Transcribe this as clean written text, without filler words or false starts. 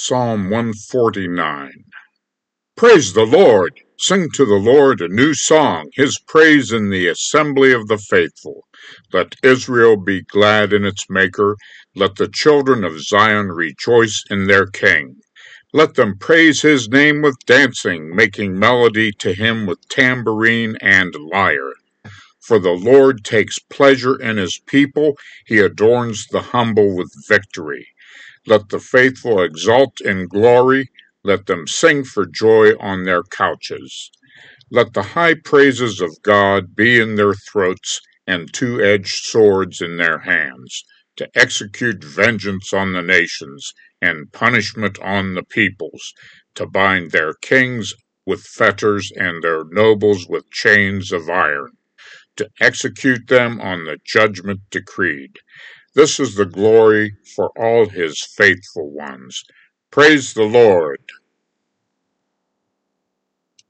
Psalm 149. Praise the Lord! Sing to the Lord a new song, his praise in the assembly of the faithful. Let Israel be glad in its Maker. Let the children of Zion rejoice in their King. Let them praise his name with dancing, making melody to him with tambourine and lyre. For the Lord takes pleasure in his people, he adorns the humble with victory. Let the faithful exult in glory, let them sing for joy on their couches. Let the high praises of God be in their throats, and two-edged swords in their hands, to execute vengeance on the nations, and punishment on the peoples, to bind their kings with fetters, and their nobles with chains of iron, to execute them on the judgment decreed. This is the glory for all his faithful ones. Praise the Lord.